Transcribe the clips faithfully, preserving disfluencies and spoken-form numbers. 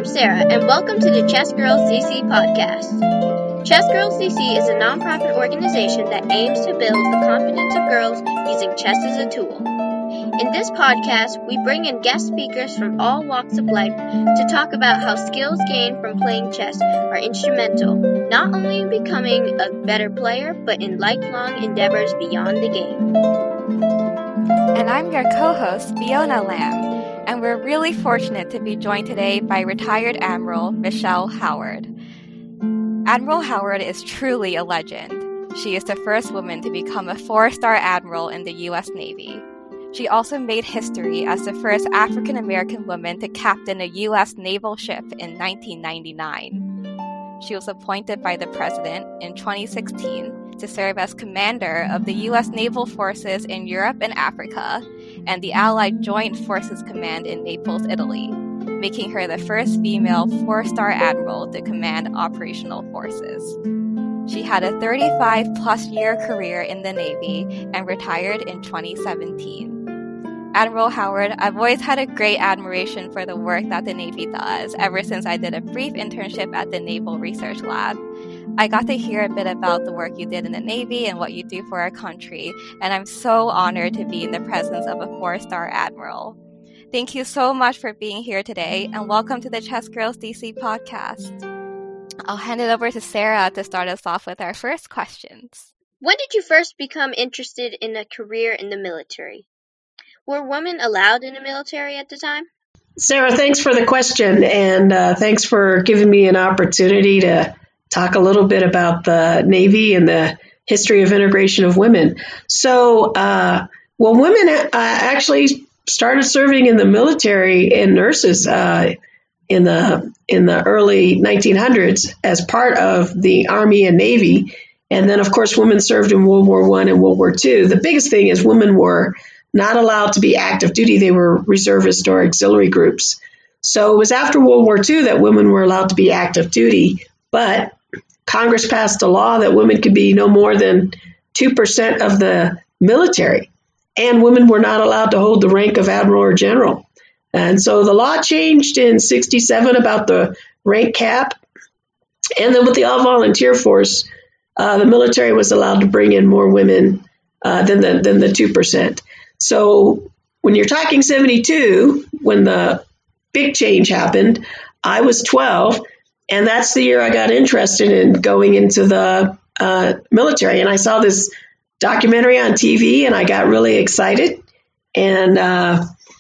Sarah, and welcome to the Chess Girls D C podcast. Chess Girls D C is a nonprofit organization that aims to build the confidence of girls using chess as a tool. In this podcast, we bring in guest speakers from all walks of life to talk about how skills gained from playing chess are instrumental, not only in becoming a better player, but in lifelong endeavors beyond the game. And I'm your co-host, Fiona Lamb. And we're really fortunate to be joined today by retired Admiral Michelle Howard. Admiral Howard is truly a legend. She is the first woman to become a four-star admiral in the U S Navy. She also made history as the first African-American woman to captain a U S naval ship in nineteen ninety-nine. She was appointed by the President in twenty sixteen to serve as commander of the U S Naval Forces in Europe and Africa and the Allied Joint Forces Command in Naples, Italy, making her the first female four-star admiral to command operational forces. She had a thirty-five plus year career in the Navy and retired in twenty seventeen. Admiral Howard, I've always had a great admiration for the work that the Navy does ever since I did a brief internship at the Naval Research Lab. I got to hear a bit about the work you did in the Navy and what you do for our country, and I'm so honored to be in the presence of a four-star admiral. Thank you so much for being here today, and welcome to the Chess Girls D C podcast. I'll hand it over to Sarah to start us off with our first questions. When did you first become interested in a career in the military? Were women allowed in the military at the time? Sarah, thanks for the question, and uh, thanks for giving me an opportunity to talk a little bit about the Navy and the history of integration of women. So, uh, well, women uh, actually started serving in the military and nurses uh, in the in the early nineteen hundreds as part of the Army and Navy. And then, of course, women served in World War One and World War Two. The biggest thing is women were not allowed to be active duty. They were reservist or auxiliary groups. So it was after World War Two that women were allowed to be active duty, but Congress passed a law that women could be no more than two percent of the military, and women were not allowed to hold the rank of admiral or general. And so the law changed in sixty-seven about the rank cap, and then with the all-volunteer force, uh, the military was allowed to bring in more women uh, than the, than the two percent. So when you're talking seventy-two, when the big change happened, I was twelve, and that's the year I got interested in going into the uh, military. And I saw this documentary on T V, and I got really excited. And uh,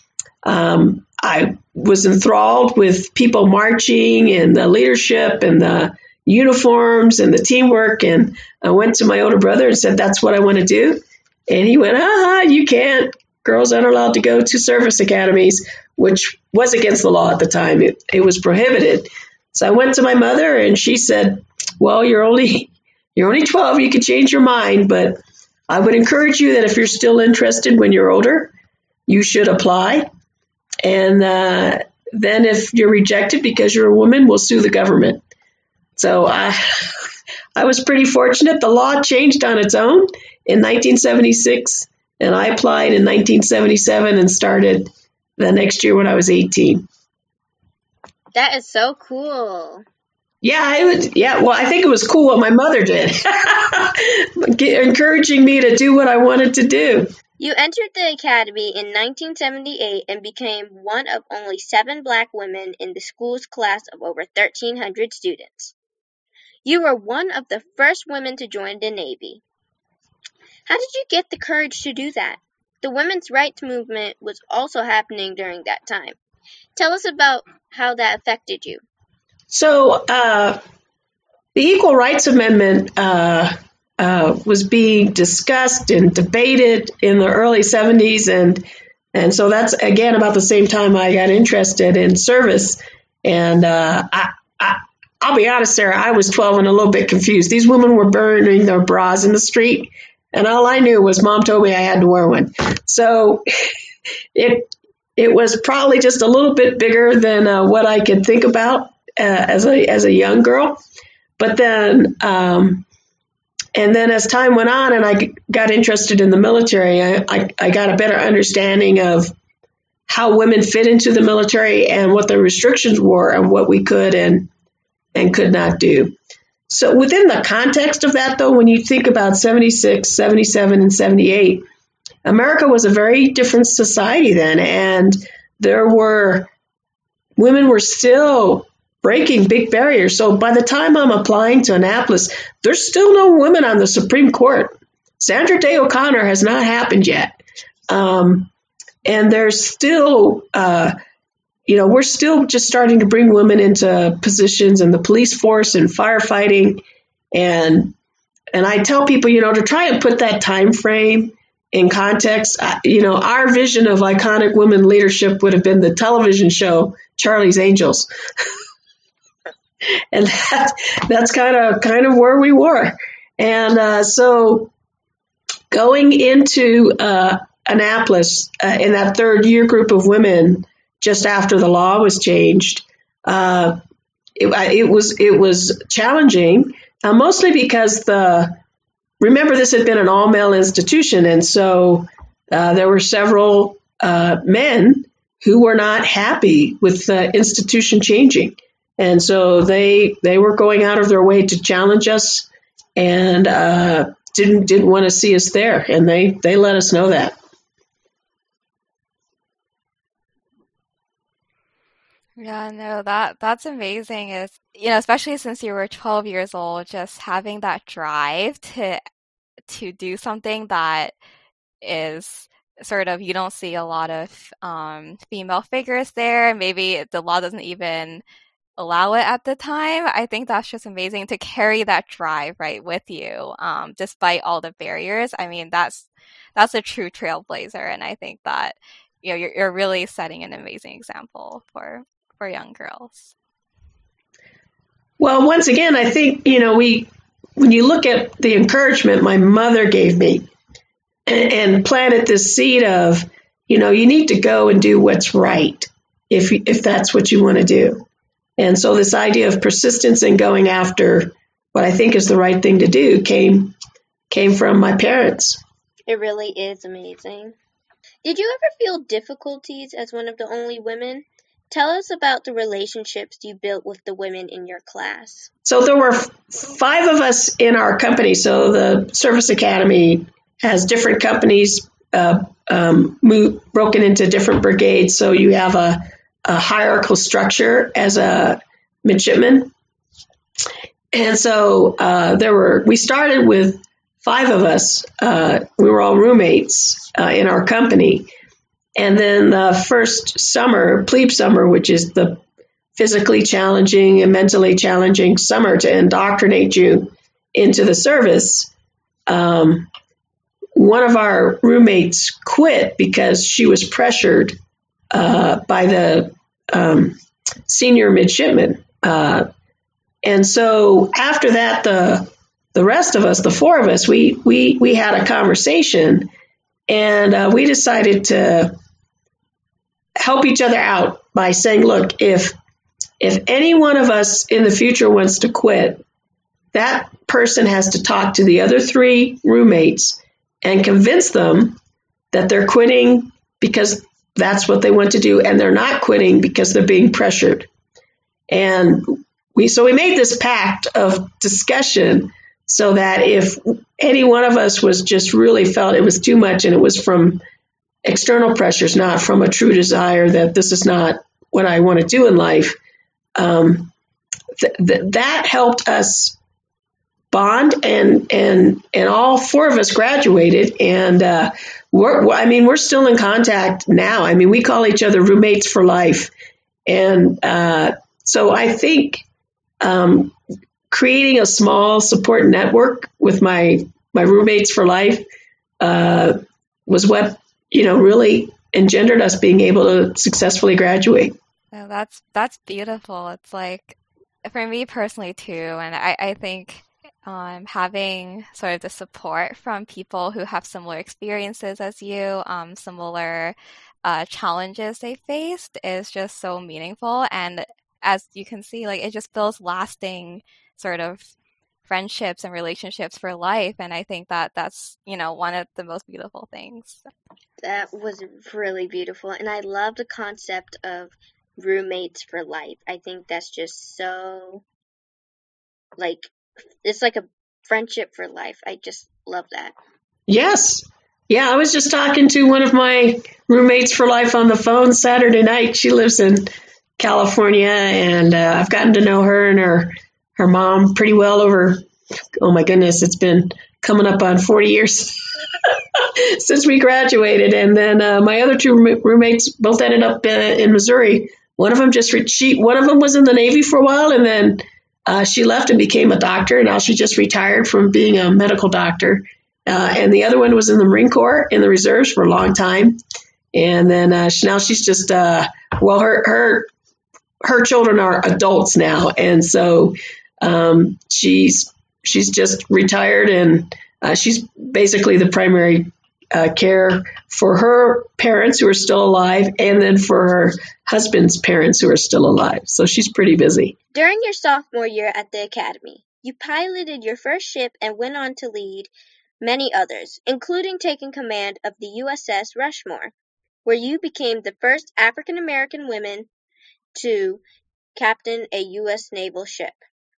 um, I was enthralled with people marching and the leadership and the uniforms and the teamwork. And I went to my older brother and said, that's what I want to do. And he went, ah, you can't. Girls aren't allowed to go to service academies, which was against the law at the time. It, it was prohibited. So I went to my mother, and she said, well, you're only you're only twelve. You can change your mind, but I would encourage you that if you're still interested when you're older, you should apply. And uh, then if you're rejected because you're a woman, we'll sue the government. So I, I was pretty fortunate. The law changed on its own in nineteen seventy-six, and I applied in nineteen seventy-seven and started the next year when I was eighteen. That is so cool. Yeah, I would. Yeah, well, I think it was cool what my mother did, encouraging me to do what I wanted to do. You entered the academy in nineteen seventy-eight and became one of only seven black women in the school's class of over thirteen hundred students. You were one of the first women to join the Navy. How did you get the courage to do that? The women's rights movement was also happening during that time. Tell us about how that affected you. So uh, the Equal Rights Amendment uh, uh, was being discussed and debated in the early seventies. And, and so that's, again, about the same time I got interested in service. And uh, I, I, I'll be honest, Sarah, I was twelve and a little bit confused. These women were burning their bras in the street, and all I knew was Mom told me I had to wear one. So it it was probably just a little bit bigger than uh, what I could think about uh, as a as a young girl. But then, um, and then as time went on, and I got interested in the military, I, I, I got a better understanding of how women fit into the military and what the restrictions were and what we could and and could not do. So within the context of that, though, when you think about seventy-six, seventy-seven, and seventy-eight, America was a very different society then, and there were women were still breaking big barriers. So by the time I'm applying to Annapolis, there's still no women on the Supreme Court. Sandra Day O'Connor has not happened yet. Um, and there's still, uh, you know, we're still just starting to bring women into positions in the police force and firefighting. And and I tell people, you know, to try and put that time frame in context, uh, you know, our vision of iconic women leadership would have been the television show Charlie's Angels. And that, that's kind of kind of where we were. And uh, so going into uh, Annapolis uh, in that third year group of women, just after the law was changed, uh, it, it was it was challenging, uh, mostly because the remember this had been an all male institution, and so uh, there were several uh, men who were not happy with the institution changing. And so they they were going out of their way to challenge us, and uh, didn't didn't want to see us there, and they they let us know that. Yeah, no, that that's amazing. Is you know, especially since you were twelve years old, just having that drive to to do something that is sort of you don't see a lot of um, female figures there. Maybe the law doesn't even allow it at the time. I think that's just amazing to carry that drive right with you, um, despite all the barriers. I mean, that's that's a true trailblazer, and I think that you know you're, you're really setting an amazing example for for young girls. Well, once again, I think you know we when you look at the encouragement my mother gave me and, and planted this seed of you know you need to go and do what's right if if that's what you want to do. And so this idea of persistence and going after what I think is the right thing to do came came from my parents. It really is amazing. Did you ever feel difficulties as one of the only women? Tell us about the relationships you built with the women in your class. So there were f- five of us in our company. So the Service Academy has different companies uh, um, moved, broken into different brigades. So you have a a hierarchical structure as a midshipman. And so uh, there were, we started with five of us. Uh, we were all roommates uh, in our company. And then the first summer, plebe summer, which is the physically challenging and mentally challenging summer to indoctrinate you into the service, um, one of our roommates quit because she was pressured uh, by the um, senior midshipman. Uh, and so after that, the the rest of us, the four of us, we we we had a conversation, and uh, we decided to help each other out by saying, look, if if any one of us in the future wants to quit, that person has to talk to the other three roommates and convince them that they're quitting because that's what they want to do, and they're not quitting because they're being pressured. And we so we made this pact of discussion so that if any one of us was just really felt it was too much and it was from external pressures, not from a true desire that this is not what I want to do in life, um, th- th- that helped us bond, and and and all four of us graduated, and uh, we're I mean we're still in contact now. I mean we call each other roommates for life, and uh, so I think um, creating a small support network with my my roommates for life uh, was what you know really engendered us being able to successfully graduate. Oh, that's that's beautiful. It's like for me personally too, and I I think. Um, having sort of the support from people who have similar experiences as you, um, similar uh, challenges they faced is just so meaningful. And as you can see, like it just builds lasting sort of friendships and relationships for life. And I think that that's, you know, one of the most beautiful things. That was really beautiful. And I love the concept of roommates for life. I think that's just so, like, it's like a friendship for life. I just love that. Yes. Yeah, I was just talking to one of my roommates for life on the phone Saturday night. She lives in California, and uh, I've gotten to know her and her, her mom pretty well over, oh my goodness, it's been coming up on forty years since we graduated. And then uh, my other two roommates both ended up uh, in Missouri. One of them just, re- she, one of them was in the Navy for a while, and then uh, she left and became a doctor. Now she just retired from being a medical doctor. Uh, and the other one was in the Marine Corps in the reserves for a long time. And then uh, she, now she's just, uh, well, her, her, her children are adults now. And so um, she's, she's just retired, and uh, she's basically the primary uh, care for her parents who are still alive, and then for her husband's parents who are still alive. So she's pretty busy. During your sophomore year at the academy, you piloted your first ship and went on to lead many others, including taking command of the U S S Rushmore, where you became the first African-American woman to captain a U S naval ship.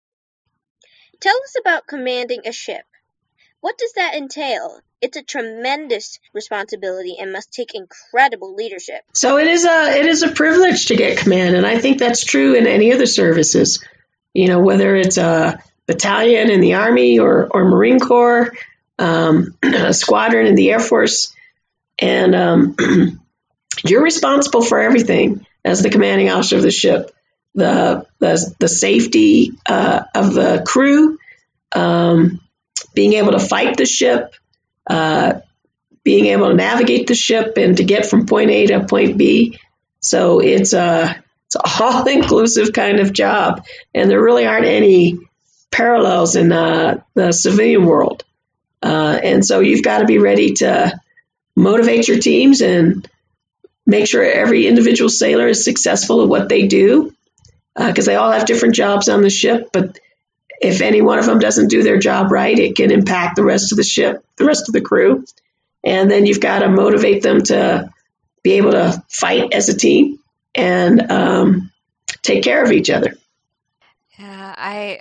Tell us about commanding a ship. What does that entail? It's a tremendous responsibility and must take incredible leadership. So it is a it is a privilege to get command, and I think that's true in any of the services. You know, whether it's a battalion in the Army or, or Marine Corps, um, a squadron in the Air Force, and um, you're responsible for everything as the commanding officer of the ship. The the, the safety uh, of the crew, um, being able to fight the ship, uh, being able to navigate the ship and to get from point A to point B. So it's a it's an all-inclusive kind of job, and there really aren't any parallels in uh, the civilian world. Uh, and so you've got to be ready to motivate your teams and make sure every individual sailor is successful at what they do, because uh, they all have different jobs on the ship. But if any one of them doesn't do their job right, it can impact the rest of the ship, the rest of the crew. And then you've got to motivate them to be able to fight as a team and um, take care of each other. Yeah, I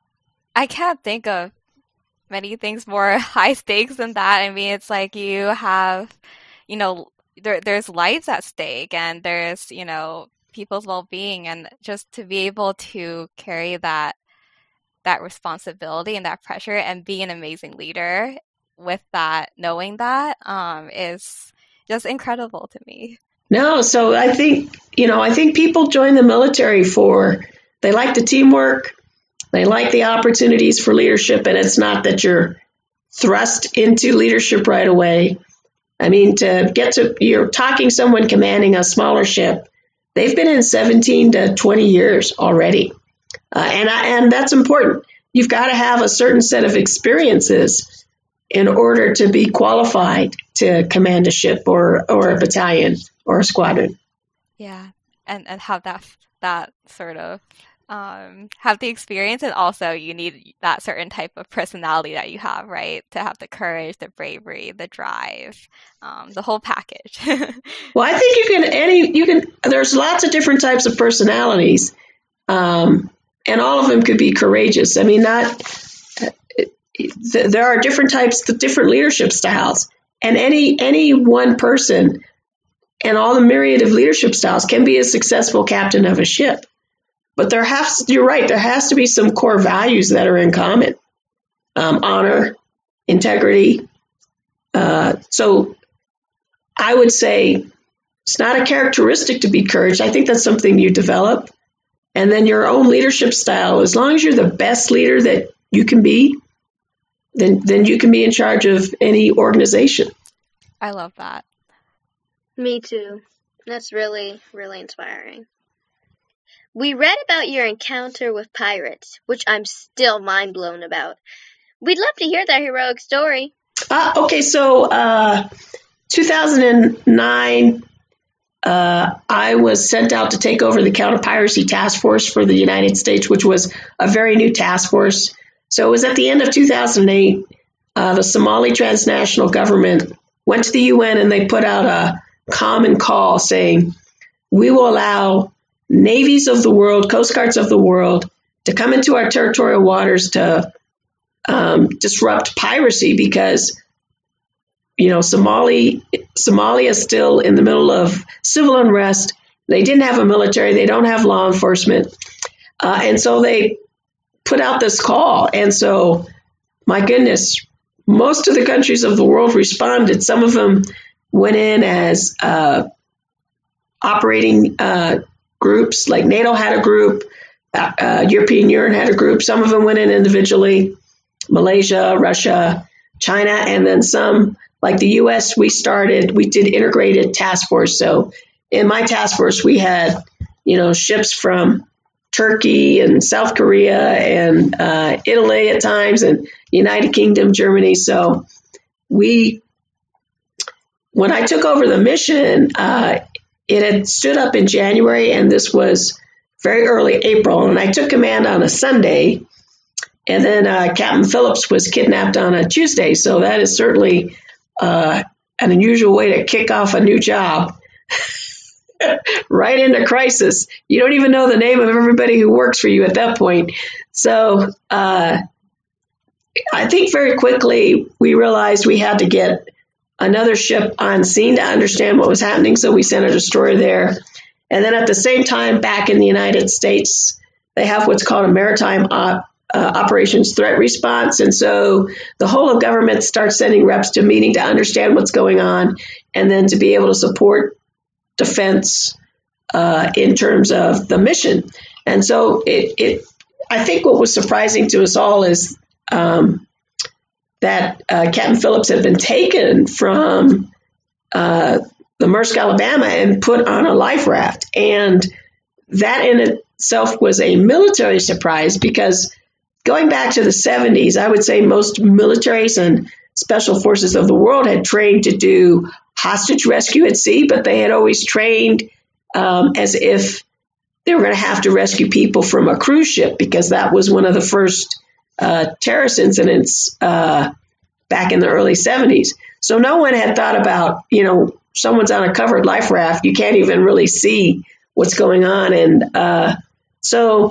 I can't think of many things more high stakes than that. I mean, it's like you have, you know, there there's lives at stake, and there's, you know, people's well-being, and just to be able to carry that that responsibility and that pressure and be an amazing leader with that, knowing that um, is just incredible to me. No, so I think, you know, I think people join the military for, they like the teamwork, they like the opportunities for leadership, and it's not that you're thrust into leadership right away. I mean, to get to, you're talking someone commanding a smaller ship, they've been in seventeen to twenty years already. Uh, and I, and that's important. You've got to have a certain set of experiences in order to be qualified to command a ship or, or a battalion or a squadron. Yeah, and and have that that sort of um, have the experience, and also you need that certain type of personality that you have, right? To have the courage, the bravery, the drive, um, the whole package. Well, I think you can any you can. There's lots of different types of personalities. Um, And all of them could be courageous. I mean, not there are different types, different leadership styles, and any any one person and all the myriad of leadership styles can be a successful captain of a ship. But there has, you're right, there has to be some core values that are in common: um, honor, integrity. Uh, so, I would say it's not a characteristic to be courage. I think that's something you develop. And then your own leadership style, as long as you're the best leader that you can be, then then you can be in charge of any organization. I love that. Me too. That's really, really inspiring. We read about your encounter with pirates, which I'm still mind blown about. We'd love to hear that heroic story. Uh, okay, so uh, two thousand nine, Uh, I was sent out to take over the counter-piracy task force for the United States, which was a very new task force. So it was at the end of two thousand eight. Uh, the Somali transnational government went to the U N and they put out a common call saying, we will allow navies of the world, coast guards of the world, to come into our territorial waters to um, disrupt piracy because, you know, Somali, Somalia is still in the middle of civil unrest. They didn't have a military. They don't have law enforcement. Uh, and so they put out this call. And so, my goodness, most of the countries of the world responded. Some of them went in as uh, operating uh, groups, like NATO had a group, uh, uh, European Union had a group. Some of them went in individually, Malaysia, Russia, China, and then some, like the U S, we started, we did integrated task force. So in my task force, we had, you know, ships from Turkey and South Korea and uh, Italy at times and United Kingdom, Germany. So we, when I took over the mission, uh, it had stood up in January, and this was very early April. And I took command on a Sunday, and then uh, Captain Phillips was kidnapped on a Tuesday. So that is certainly uh, an unusual way to kick off a new job. Right into crisis. You don't even know the name of everybody who works for you at that point. So uh, I think very quickly we realized we had to get another ship on scene to understand what was happening. So we sent a destroyer there. And then at the same time, back in the United States, they have what's called a maritime op, uh, operations threat response. And so the whole of government starts sending reps to meeting to understand what's going on and then to be able to support defense uh, in terms of the mission. And so it, it, I think what was surprising to us all is um, that uh, Captain Phillips had been taken from uh, the Maersk, Alabama, and put on a life raft. And that in itself was a military surprise because going back to the seventies, I would say most militaries and special forces of the world had trained to do hostage rescue at sea, but they had always trained um, as if they were going to have to rescue people from a cruise ship because that was one of the first uh, terrorist incidents uh, back in the early seventies. So no one had thought about, you know, someone's on a covered life raft. You can't even really see what's going on. And uh, so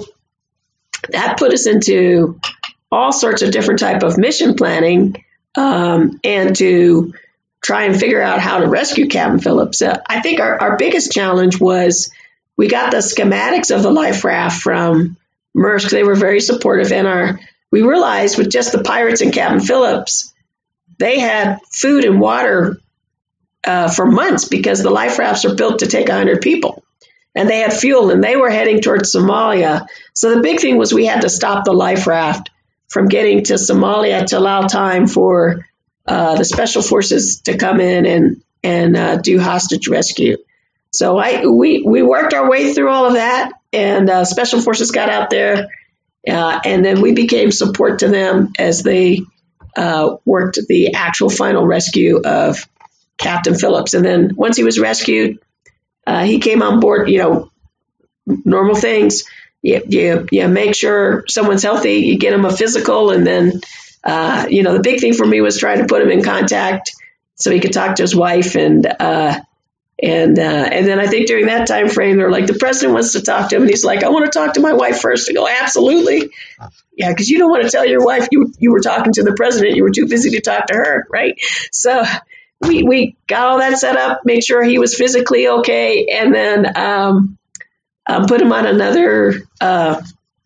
that put us into all sorts of different type of mission planning um, and to try and figure out how to rescue Captain Phillips. Uh, I think our, our biggest challenge was we got the schematics of the life raft from Maersk. They were very supportive. And our we realized with just the pirates and Captain Phillips, they had food and water uh, for months because the life rafts are built to take one hundred people. And they had fuel, and they were heading towards Somalia. So the big thing was we had to stop the life raft from getting to Somalia to allow time for uh, the special forces to come in and and uh, do hostage rescue. So I we we worked our way through all of that, and uh, special forces got out there, uh, and then we became support to them as they uh, worked the actual final rescue of Captain Phillips. And then once he was rescued, uh, he came on board. You know, normal things. You, you you make sure someone's healthy. You get them a physical, and then uh, you know the big thing for me was trying to put him in contact so he could talk to his wife and. Uh, And uh, and then I think during that time frame, they're like, the president wants to talk to him. And he's like, I want to talk to my wife first. I go, absolutely. Yeah, because you don't want to tell your wife you you were talking to the president. You were too busy to talk to her, right? So we, we got all that set up, made sure he was physically okay, and then um, um, put him on another uh,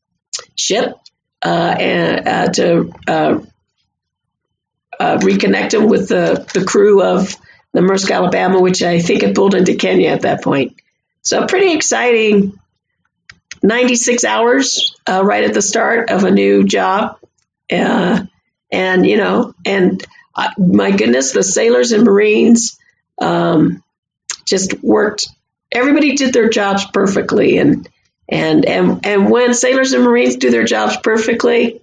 ship uh, and uh, to uh, uh, reconnect him with the, the crew of the Maersk, Alabama, which I think had pulled into Kenya at that point. So pretty exciting ninety-six hours uh, right at the start of a new job. Uh, and, you know, and uh, my goodness, the sailors and Marines um, just worked. Everybody did their jobs perfectly. And, and, and, and when sailors and Marines do their jobs perfectly,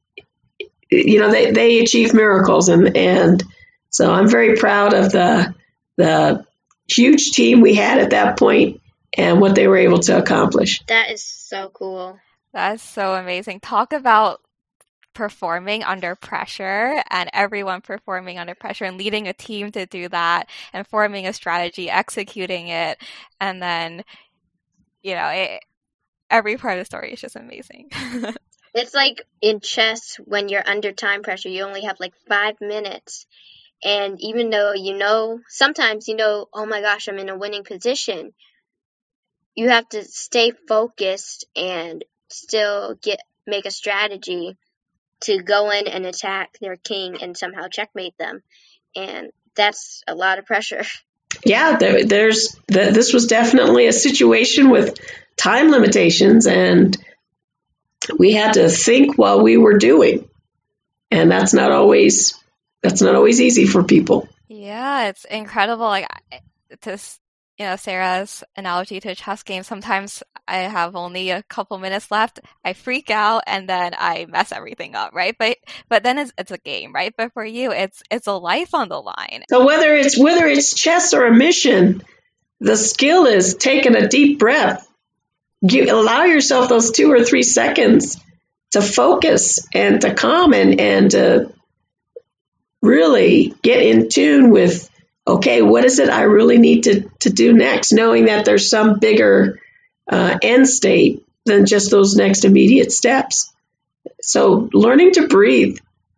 you know, they, they achieve miracles. And, and, So I'm very proud of the the huge team we had at that point and what they were able to accomplish. That is so cool. That's so amazing. Talk about performing under pressure and everyone performing under pressure and leading a team to do that and forming a strategy, executing it. And then, you know, it, every part of the story is just amazing. It's like in chess, when you're under time pressure, you only have like five minutes. And even though you know, sometimes you know, oh my gosh, I'm in a winning position, you have to stay focused and still get make a strategy to go in and attack their king and somehow checkmate them. And that's a lot of pressure. Yeah, there, there's the, this was definitely a situation with time limitations, and we had to think while we were doing. And that's not always that's not always easy for people. Yeah, it's incredible. Like to you know, Sarah's analogy to a chess game, sometimes I have only a couple minutes left, I freak out, and then I mess everything up, right? But but then it's it's a game, right? But for you, it's it's a life on the line. So whether it's whether it's chess or a mission, the skill is taking a deep breath. You allow yourself those two or three seconds to focus and to calm and, and to really get in tune with, okay, what is it I really need to, to do next, knowing that there's some bigger uh, end state than just those next immediate steps. So learning to breathe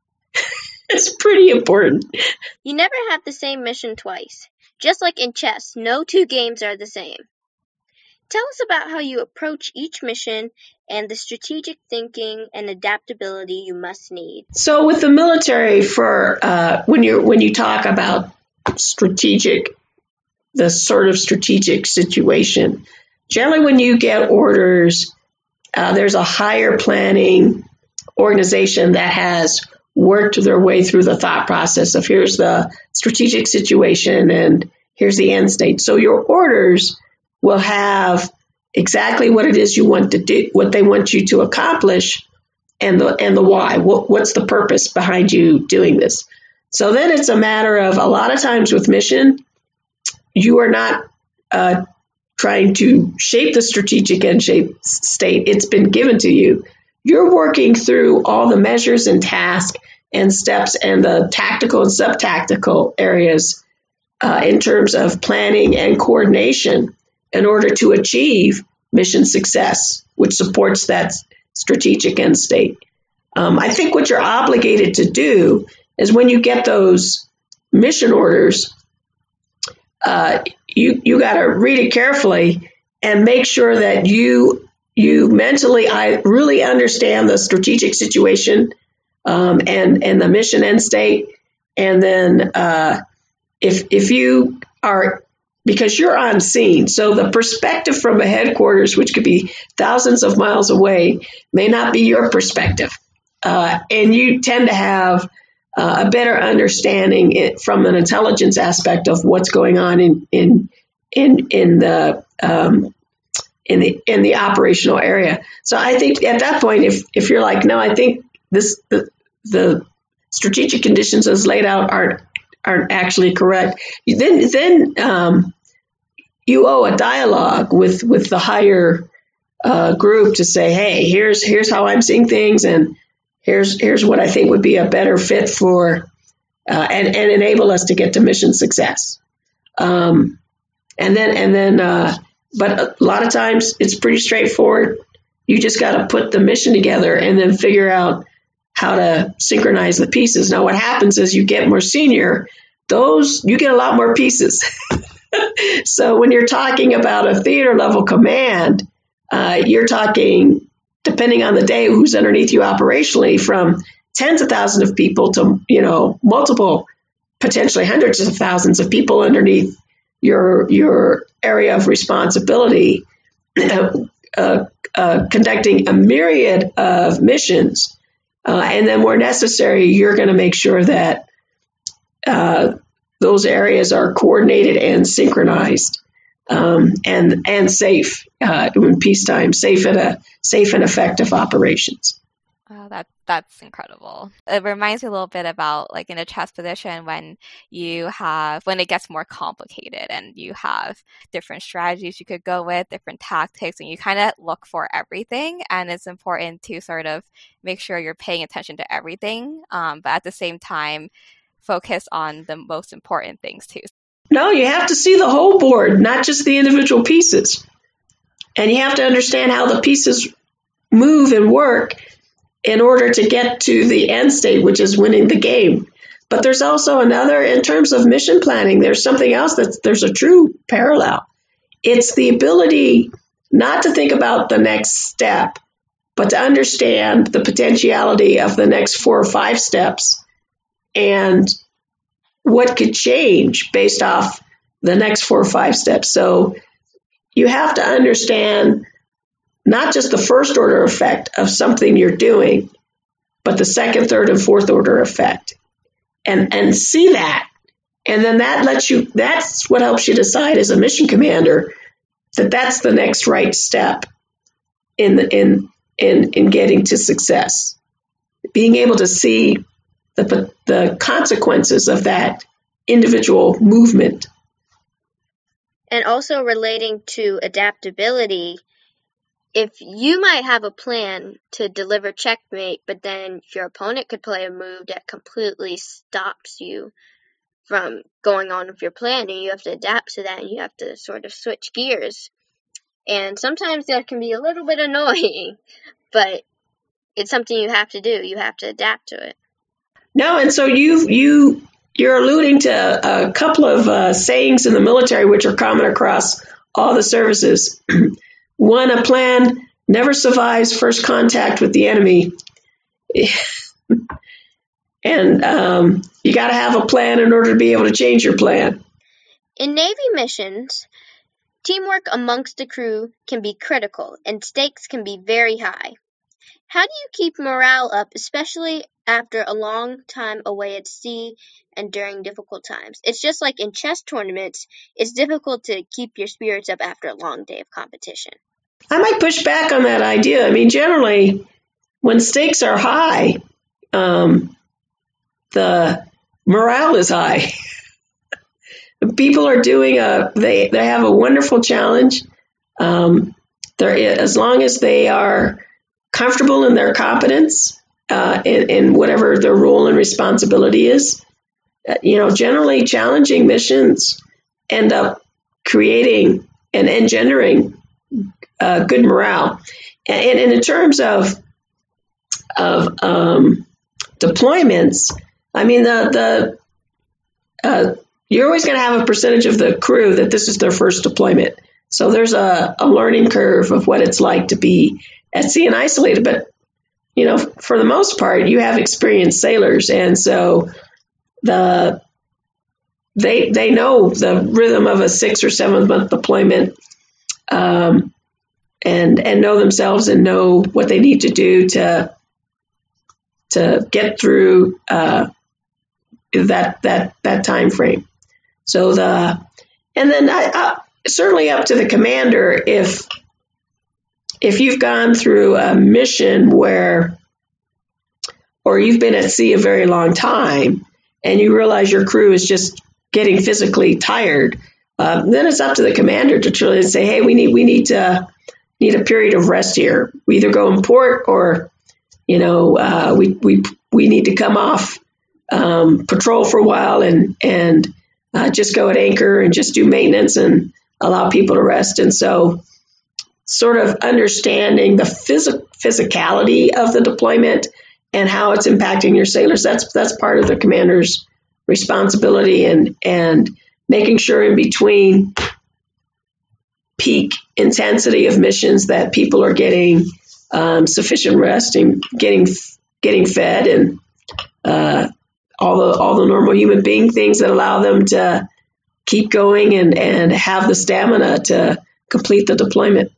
is pretty important. You never have the same mission twice. Just like in chess, no two games are the same. Tell us about how you approach each mission and the strategic thinking and adaptability you must need. So with the military, for uh, when you when you talk about strategic, the sort of strategic situation, generally when you get orders, uh, there's a higher planning organization that has worked their way through the thought process of here's the strategic situation and here's the end state. So your orders will have exactly what it is you want to do, what they want you to accomplish, and the and the why. What, what's the purpose behind you doing this? So then it's a matter of, a lot of times with mission, you are not uh, trying to shape the strategic end shape state. It's been given to you. You're working through all the measures and tasks and steps and the tactical and sub-tactical areas uh, in terms of planning and coordination in order to achieve mission success, which supports that strategic end state. Um, I think what you're obligated to do is when you get those mission orders, uh, you you got to read it carefully and make sure that you you mentally I really understand the strategic situation um, and and the mission end state, and then uh, if if you are because you're on scene. So the perspective from a headquarters, which could be thousands of miles away, may not be your perspective. Uh, and you tend to have uh, a better understanding it, from an intelligence aspect of what's going on in in in in the um, in the in the operational area. So I think at that point, if if you're like, no, I think this the, the strategic conditions as laid out aren't aren't actually correct, then then um, you owe a dialogue with with the higher uh, group to say, hey, here's here's how I'm seeing things, and here's here's what I think would be a better fit for uh, and and enable us to get to mission success. Um, and then and then, uh, but a lot of times it's pretty straightforward. You just got to put the mission together and then figure out how to synchronize the pieces. Now, what happens is you get more senior, those you get a lot more pieces. So when you're talking about a theater level command, uh, you're talking, depending on the day, who's underneath you operationally, from tens of thousands of people to, you know, multiple, potentially hundreds of thousands of people underneath your your area of responsibility, uh, uh, uh, conducting a myriad of missions. Uh, and then where necessary, you're going to make sure that uh, those areas are coordinated and synchronized um, and and safe uh, in peacetime, safe and a safe and effective operations. Oh, that that's incredible. It reminds me a little bit about like in a chess position when you have when it gets more complicated and you have different strategies you could go with, different tactics, and you kind of look for everything. And it's important to sort of make sure you're paying attention to everything, um, but at the same time, focus on the most important things too. No, you have to see the whole board, not just the individual pieces. And you have to understand how the pieces move and work in order to get to the end state, which is winning the game. But there's also another, in terms of mission planning, there's something else that's, there's a true parallel. It's the ability not to think about the next step, but to understand the potentiality of the next four or five steps and what could change based off the next four or five steps. So you have to understand not just the first order effect of something you're doing, but the second, third, and fourth order effect. And and see that. And then that lets you, that's what helps you decide as a mission commander that that's the next right step in the, in in in getting to success. Being able to see the the consequences of that individual movement. And also relating to adaptability, if you might have a plan to deliver checkmate, but then your opponent could play a move that completely stops you from going on with your plan, and you have to adapt to that, and you have to sort of switch gears. And sometimes that can be a little bit annoying, but it's something you have to do. You have to adapt to it. No, and so you you you're alluding to a couple of uh, sayings in the military which are common across all the services. One, a plan never survives first contact with the enemy. And um, you got to have a plan in order to be able to change your plan. In Navy missions, teamwork amongst the crew can be critical and stakes can be very high. How do you keep morale up, especially after a long time away at sea and during difficult times? It's just like in chess tournaments, it's difficult to keep your spirits up after a long day of competition. I might push back on that idea. I mean, generally, when stakes are high, um, the morale is high. People are doing a, they, they have a wonderful challenge. Um, they're, as long as they are comfortable in their competence, uh, in, in whatever their role and responsibility is, uh, you know, generally challenging missions end up creating and engendering uh, good morale. And, and in terms of, of um, deployments, I mean, the, the, uh, you're always going to have a percentage of the crew that this is their first deployment. So there's a, a learning curve of what it's like to be at sea and isolated. But, you know, for the most part, you have experienced sailors. And so the they they know the rhythm of a six or seven month deployment, um, and and know themselves and know what they need to do to to get through uh, that that that time frame. So the and then I, I, certainly up to the commander if if you've gone through a mission where or you've been at sea a very long time and you realize your crew is just getting physically tired, uh, then it's up to the commander to truly say, hey, we need we need to need a period of rest here. We either go in port or you know uh, we we we need to come off um, patrol for a while and and Uh, just go at anchor and just do maintenance and allow people to rest. And so sort of understanding the phys- physicality of the deployment and how it's impacting your sailors, that's that's part of the commander's responsibility, and, and making sure in between peak intensity of missions that people are getting um, sufficient rest and getting getting fed and uh all the all the normal human being things that allow them to keep going and, and have the stamina to complete the deployment.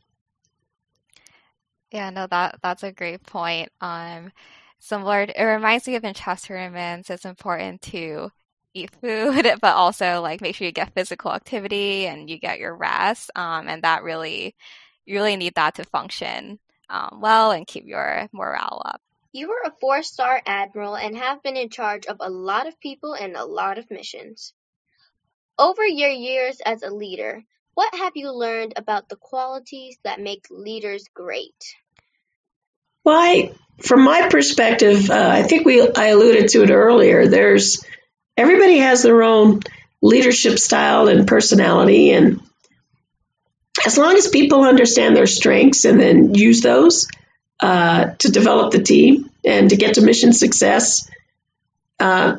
Yeah, no, that that's a great point. Um, similar, it reminds me of in chess tournaments, it's important to eat food, but also like make sure you get physical activity and you get your rest. Um, and that really, you really need that to function um, well and keep your morale up. You were a four-star admiral and have been in charge of a lot of people and a lot of missions. Over your years as a leader, what have you learned about the qualities that make leaders great? Well, I, from my perspective, uh, I think we I alluded to it earlier. There's everybody has their own leadership style and personality, and as long as people understand their strengths and then use those uh, to develop the team and to get to mission success, uh,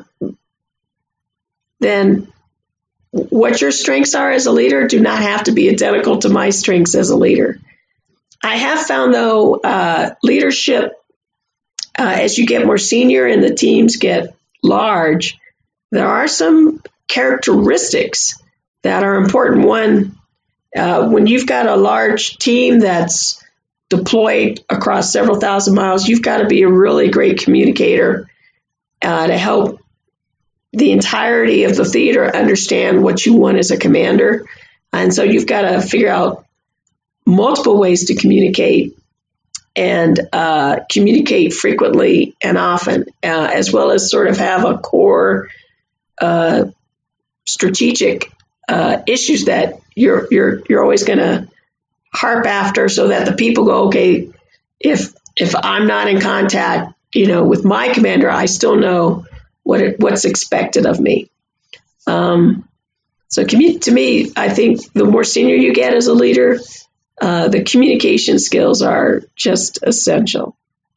then what your strengths are as a leader do not have to be identical to my strengths as a leader. I have found, though, uh, leadership, uh, as you get more senior and the teams get large, there are some characteristics that are important. One, uh, when you've got a large team that's deployed across several thousand miles, you've got to be a really great communicator uh, to help the entirety of the theater understand what you want as a commander. And so you've got to figure out multiple ways to communicate and uh, communicate frequently and often, uh, as well as sort of have a core uh, strategic uh, issues that you're you're you're always going to harp after, so that the people go, okay, if if I'm not in contact, you know, with my commander, I still know what it, what's expected of me. Um, so commu- to me, I think the more senior you get as a leader, uh, the communication skills are just essential.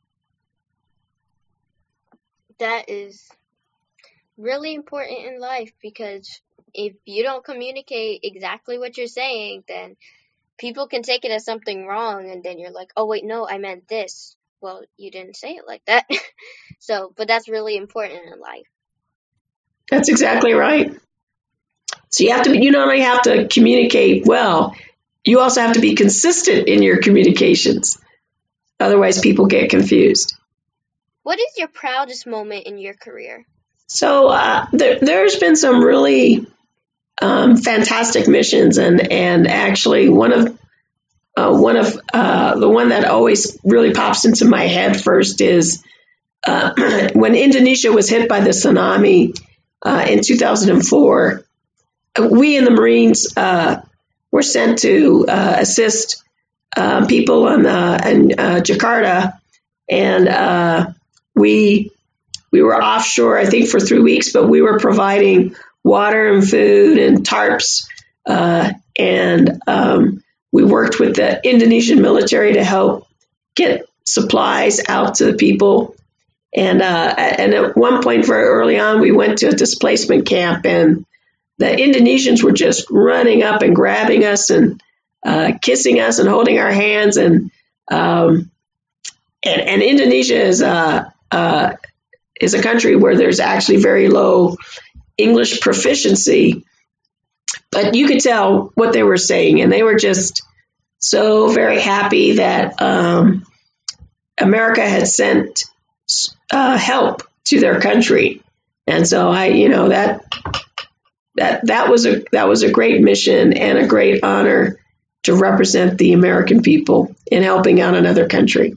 That is really important in life, because if you don't communicate exactly what you're saying, then people can take it as something wrong, and then you're like, oh wait, no, I meant this. Well, you didn't say it like that. So, but that's really important in life. That's exactly right. So you have to, you not only have to communicate well, you also have to be consistent in your communications. Otherwise, people get confused. What is your proudest moment in your career? So uh, there, there's been some really um, fantastic missions, and and actually one of uh, one of uh, the one that always really pops into my head first is uh, when Indonesia was hit by the tsunami uh, in two thousand four. We in the Marines uh, were sent to uh, assist uh, people in, uh, in uh, Jakarta, and uh, we we were offshore, I think, for three weeks, but we were providing water and food and tarps, uh, and um, we worked with the Indonesian military to help get supplies out to the people. And uh, and at one point, very early on, we went to a displacement camp, and the Indonesians were just running up and grabbing us and uh, kissing us and holding our hands. And um, and, and Indonesia is a uh, is a country where there's actually very low English proficiency, but you could tell what they were saying, and they were just so very happy that um, America had sent uh, help to their country. And so I, you know, that that that was a that was a great mission and a great honor to represent the American people in helping out another country.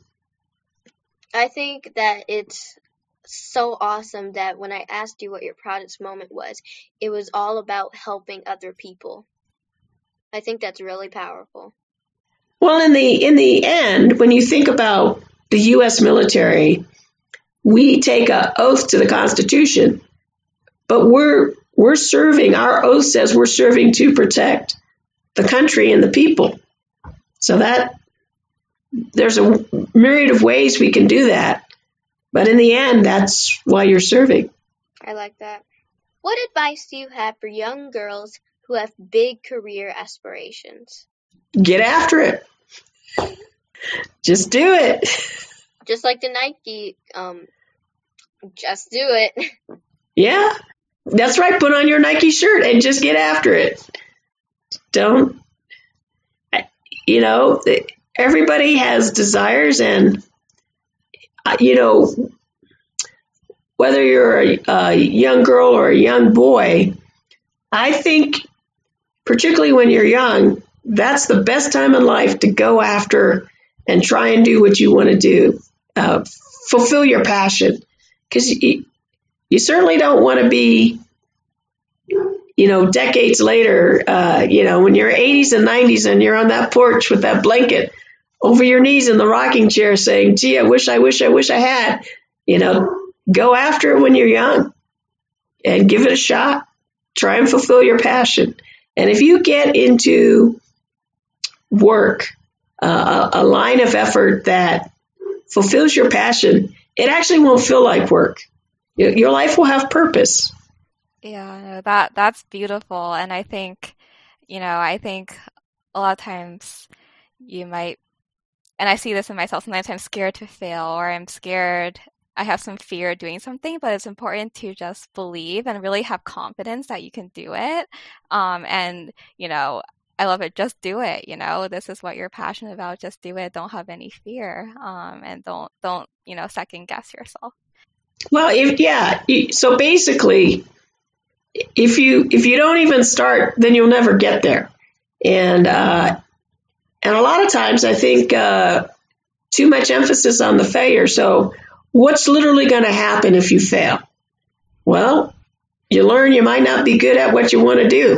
I think that it's so awesome that when I asked you what your proudest moment was, it was all about helping other people. I think that's really powerful. Well, in the in the end, when you think about the U S military, we take an oath to the Constitution, but we're we're serving. Our oath says we're serving to protect the country and the people. So that there's a myriad of ways we can do that. But in the end, that's why you're serving. I like that. What advice do you have for young girls who have big career aspirations? Get after it. Just do it. Just like the Nike, um, just do it. Yeah, that's right. Put on your Nike shirt and just get after it. Don't, you know, everybody has desires, and, you know, whether you're a, a young girl or a young boy, I think, particularly when you're young, that's the best time in life to go after and try and do what you want to do. Uh, fulfill your passion, because you, you certainly don't want to be, you know, decades later, uh, you know, when you're eighties and nineties and you're on that porch with that blanket over your knees in the rocking chair saying, gee, I wish, I wish, I wish I had, you know, go after it when you're young and give it a shot. Try and fulfill your passion. And if you get into work, uh, a line of effort that fulfills your passion, it actually won't feel like work. Your life will have purpose. Yeah, no, that that's beautiful. And I think, you know, I think a lot of times you might, and I see this in myself, sometimes I'm scared to fail, or I'm scared, I have some fear doing something, but it's important to just believe and really have confidence that you can do it. Um, and, you know, I love it. Just do it. You know, this is what you're passionate about. Just do it. Don't have any fear. Um, and don't, don't, you know, second guess yourself. Well, if, yeah. So basically, if you, if you don't even start, then you'll never get there. And, uh, and a lot of times I think, uh, too much emphasis on the failure. So what's literally going to happen if you fail? Well, you learn you might not be good at what you want to do.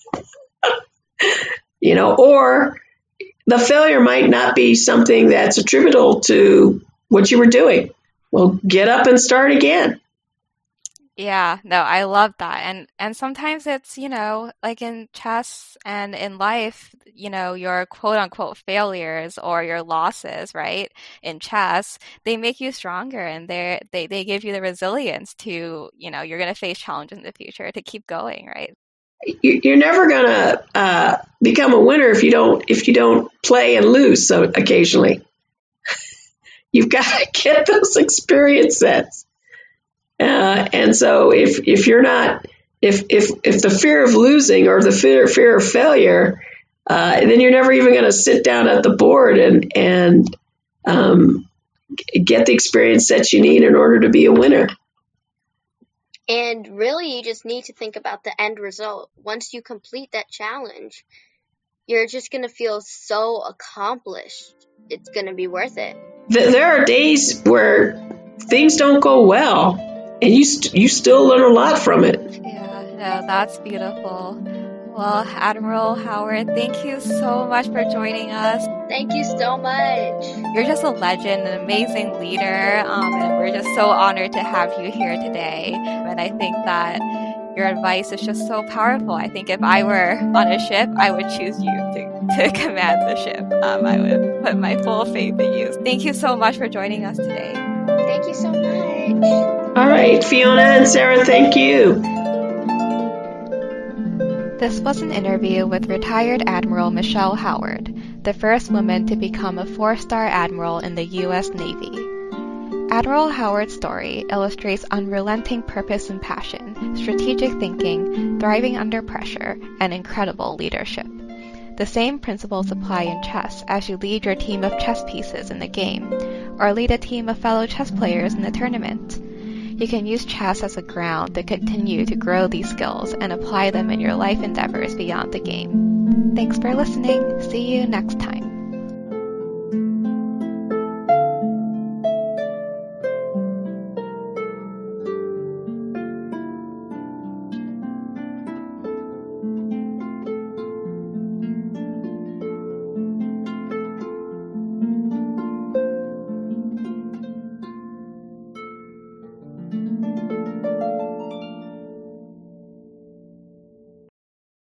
You know, or the failure might not be something that's attributable to what you were doing. Well, get up and start again. Yeah, no, I love that. And and sometimes it's, you know, like in chess and in life, you know, your quote unquote failures or your losses, right? In chess, they make you stronger, and they they they give you the resilience to, you know, you're going to face challenges in the future to keep going, right? You're never going to uh, become a winner if you don't if you don't play and lose. So occasionally, you've got to get those experience sets. Uh, and so if if you're not if if if the fear of losing or the fear fear of failure, uh, then you're never even going to sit down at the board and and um, get the experience that you need in order to be a winner. And really, you just need to think about the end result. Once you complete that challenge, you're just going to feel so accomplished. It's going to be worth it. There are days where things don't go well, and you st- you still learn a lot from it. Yeah, no, that's beautiful. Well, Admiral Howard, thank you so much for joining us. Thank you so much. You're just a legend, an amazing leader, um, and we're just so honored to have you here today. And I think that your advice is just so powerful. I think if I were on a ship, I would choose you to, to command the ship. Um, I would put my full faith in you. Thank you so much for joining us today. Thank you so much. All right, Fiona and Sarah, thank you. This was an interview with retired Admiral Michelle Howard, the first woman to become a four-star admiral in the U S Navy. Admiral Howard's story illustrates unrelenting purpose and passion, strategic thinking, thriving under pressure, and incredible leadership. The same principles apply in chess as you lead your team of chess pieces in the game, or lead a team of fellow chess players in the tournament. You can use chess as a ground to continue to grow these skills and apply them in your life endeavors beyond the game. Thanks for listening. See you next time.